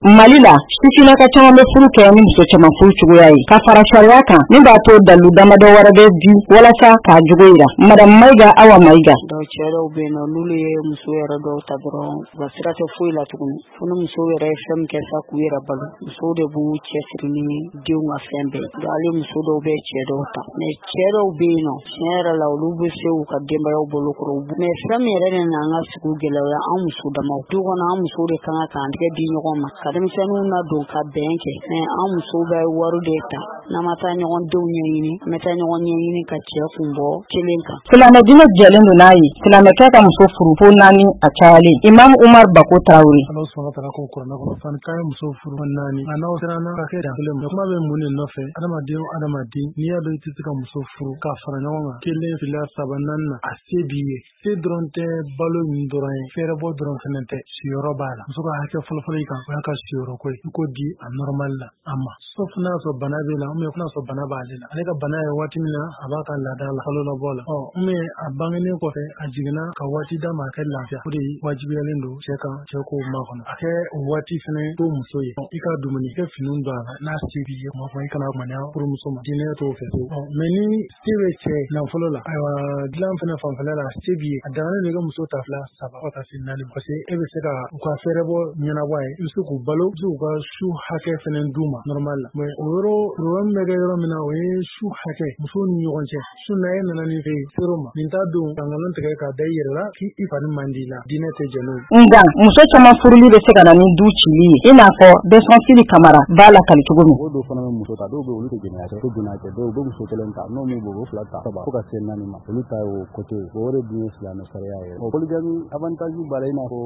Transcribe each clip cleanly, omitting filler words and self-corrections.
Mali la sifinaka caman bɛ furu kɛ ni muso caman furu cogoya ye ka fara sariya kan min b'a to dalu damadɔ wɛrɛ bɛ di walasa k'a jogo yira. Madame Maïga Awa Maïga. Donc cɛ dɔw bɛ yen nɔ n'olu ye muso yɛrɛ dɔw ta dɔrɔn u ka sira tɛ foyi la tuguni fo ni muso yɛrɛ ye fɛn min kɛ sa k'u yɛrɛ balo musow de b'u cɛsiri ni denw ka fɛn bɛɛ hali muso dɔw bɛ cɛ dɔw ta mais cɛ dɔw bɛ yen nɔ tiɲɛ yɛrɛ la olu bɛ se u ka denbayaw bolo kɔrɔ mais fɛn min yɛrɛ de nana an ka sigi gɛlɛya an muso damaw du kɔnɔ an musow de kan ka k'an tigɛ di ɲɔgɔn ma ka denmisɛnninw nadon ka bɛn kɛ mais an musow bɛ wari de ta n'an ma taa ɲɔgɔn denw ɲɛɲini an bɛ taa ɲɔgɔn ɲɛɲini ka cɛ kun bɔ kelen kan. Silamɛ diinɛ jɛlen don n'a ye silamɛkɛ ka muso furu fo 4 a cayalen. Imam Umar Bako Traoré. Ala sɔnna ta ko kuranɛ kɔnɔ fan kan muso furu 4 a n'aw sera na ka kɛ da kelen kuma bɛ mun de nɔfɛ adamaden n'i y'a dɔn i tɛ se ka muso furu ka fara ɲɔgɔn kan kelen fila saba naani na a se b'i ye se dɔrɔn tɛ balo min dɔrɔn ye fɛrɛ bɔ dɔrɔn fɛnɛ tɛ siyɔrɔ b'a la muso ka hakɛ fɔlɔfɔlɔ i kan o y'a ka siyɔrɔ ko ye i ko di a normal la a ma sauf n'a sɔrɔ bana bɛ la n'a sɔrɔ bana b'ale la ale ka bana ye waati min na a b'a ka laada la kalo labɔ la a bangenen kɔfɛ a jiginna ka waati d'a ma a kɛ lafiya o de wajibiyalen don cɛ kan cɛ ko ma kɔnɔ a kɛ o waati fɛnɛ to muso ye i ka dumuni i ka finiw don a la n'a se b'i ye kuma fɔ i kana kumaniya furumuso ma diinɛ t'o fɛ so mais ni se bɛ cɛ nafolo la ayiwa dilan fɛnɛ fanfɛla la se b'i ye a dangalen don i ka muso ta 2 3 ka taa se 4 parce que e bɛ se ka u ka fɛrɛ bɔ ɲɛnabɔ ye i bɛ se k'u balo i bɛ se k'u ka su hakɛ fɛnɛ d'u ma normal la mais o yɔrɔ problème bɛ kɛ yɔrɔ min na o ye su hakɛ musow ni ɲɔgɔn cɛ su na e nana nin fɛ sero ma nin t'a don ka nkalon tigɛ ka da i yɛrɛ la k'i fari man di la diinɛ tɛ jɛn n'o ye. Nga muso caman furuli bɛ se ka na ni du cili ye i n'a fɔ Desɔnsili Kamara b'a la kali cogo min. O dɔw fana bɛ muso ta dɔw bɛ olu tɛ jɛnɛya kɛ dɔw bɛ muso kelen ta n'o min b'o 2 ta fo ka se 4 ma olu ta ye o côté o de dun ye silamɛ sariya ye. Polygamy avantage b'a la i n'a fɔ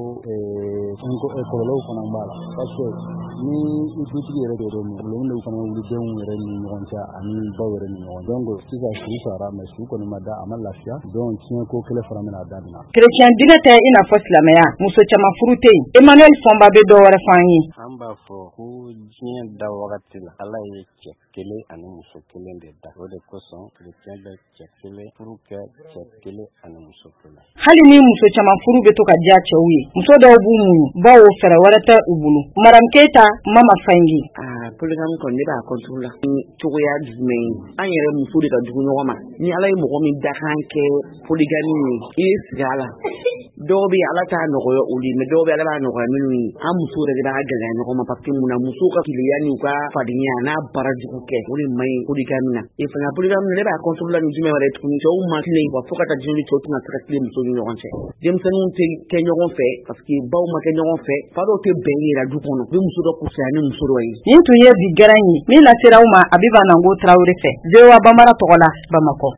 kɔlɔlɔw fana b'a la parce que ni i dutigi yɛrɛ de don problème dɔw fana wuli denw yɛrɛ ni ɲɔgɔn cɛ ani baw yɛrɛ ni ɲɔgɔn donc sisan su sara mais su kɔni ma da a ma lafiya donc tiɲɛ ko kelen fana bɛna daminɛ. Chrétien diinɛ tɛ i n'a fɔ silamɛya muso caman furu tɛ yen Emmanuel Fɔnba bɛ dɔ wɛrɛ f'an ye. An b'a fɔ ko diɲɛ da wagati la Ala ye cɛ kelen ani muso kelen de da o de kosɔn chrétien bɛ cɛ kelen furu kɛ cɛ kelen ani muso kelen. Hali ni muso caman furu bɛ to ka diya cɛw ye muso dɔw b'u muɲu bawo fɛrɛ wɛrɛ tɛ u bolo. Madame Keita Mama Fangi. Polygamy kɔni ne b'a contre la ni cogoya jumɛn an yɛrɛ muso de ka jugu ɲɔgɔn ma ni Ala ye mɔgɔ min dakan kɛ polygamy ye i ye sigi a la dɔw bɛ Ala t'a nɔgɔya olu mais dɔw bɛ Ala b'a nɔgɔya minnu ye an muso de b'a gɛlɛya ɲɔgɔn ma parce que mun na muso ka kiliya n'u ka fadenya n'a barajugu kɛ o de man ɲi polygamy na et fana polygamy ne b'a contre la ni jumɛn wɛrɛ tuguni cɛw ma tilen wa fo ka taa diɲɛ cɛw tɛna se ka tile muso ni ɲɔgɔn cɛ denmisɛnninw tɛ kɛ ɲɔgɔn fɛ parce que baw ma kɛ ɲɔgɔn fɛ fa dɔw tɛ bɛn yɛrɛ du kɔnɔ u bɛ muso dɔ kusaya ni muso dɔ ye. Nin tun ye bi gɛrɛn ye min lasera aw ma Abiba Nango Traoré fɛ VOA Bambara tɔgɔ la Bamakɔ.